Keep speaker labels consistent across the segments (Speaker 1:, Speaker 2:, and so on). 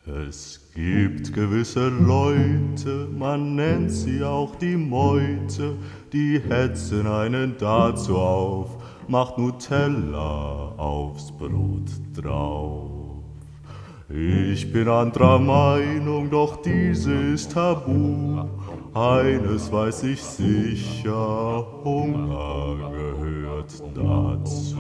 Speaker 1: Es gibt gewisse Leute, man nennt sie auch die Meute, die hetzen einen dazu auf, macht Nutella aufs Brot drauf. Ich bin anderer Meinung, doch diese ist tabu. Eines weiß ich sicher, Hunger gehört dazu.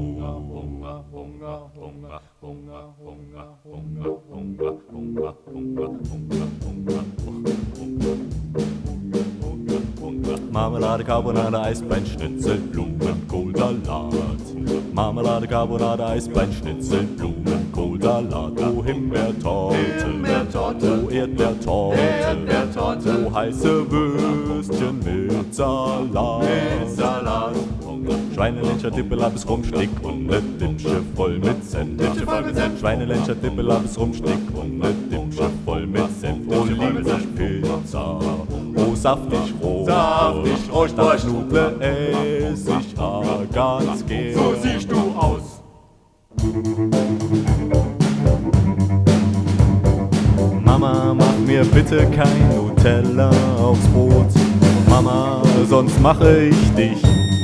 Speaker 1: Marmelade, Carbonade, Eisbein, Schnitzel, Blumenkohl, Salat. Marmelade, Carbonade, Eisbein, Schnitzel, Blumenkohl, Salat. Oh Himbeertorte, oh Erdbeertorte, oh heiße Würstchen mit Salat. Schweinelencher, Dippelabis, Rumstick und ne Dipsche voll mit Senf. Schweinelencher, Dippelabis, Rumstick und ne Dipsche voll mit Senf. Oh Liebespizza, oh saftig roh, statt Nudel ess ich ganz gern.
Speaker 2: So siehst du aus.
Speaker 1: Mama, mach mir bitte kein Nutella aufs Brot. Mama, sonst mache ich dich.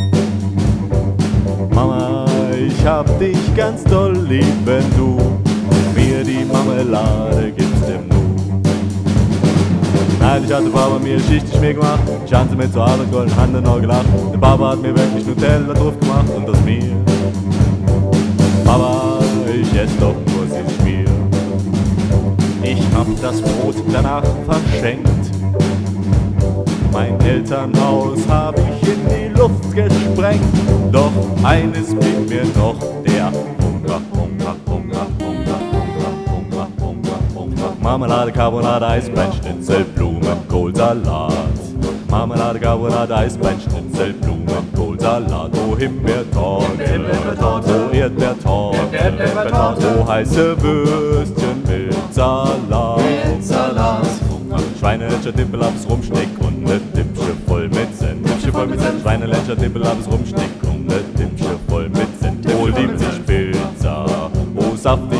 Speaker 1: Mama, ich hab dich ganz doll lieb, wenn du mir die Marmelade gibst im Nu. Nein, ich hatte Papa mir richtig schwer gemacht. Ich hatte mit so Arbeit golden Handen noch gelacht. Der Papa hat mir wirklich Nutella drauf gemacht und das mir. Papa, ich ess doch nur süß Schmier. Ich hab das Brot danach verschenkt. Mein Elternhaus hab ich in die Luft gesprengt. Doch eines blieb mir noch, der Hunger. Marmelade, Carbonade, Eisbein, Schnitzel, Blumenkohl, Salat. Marmelade, Carbonade, Eisbein, Schnitzel, Blumenkohl, Salat. Oh Himbeertorte, oh Erdbeertorte, oh heiße Würstchen mit Salat. Schweinelencher, Dippelabis, Rumstick und ne Dipsche voll mit Senf. Schweinelencher, Dippelabis, Rumstick und ne Dipsche voll mit Senf. Oh Liebespizza, oh saftig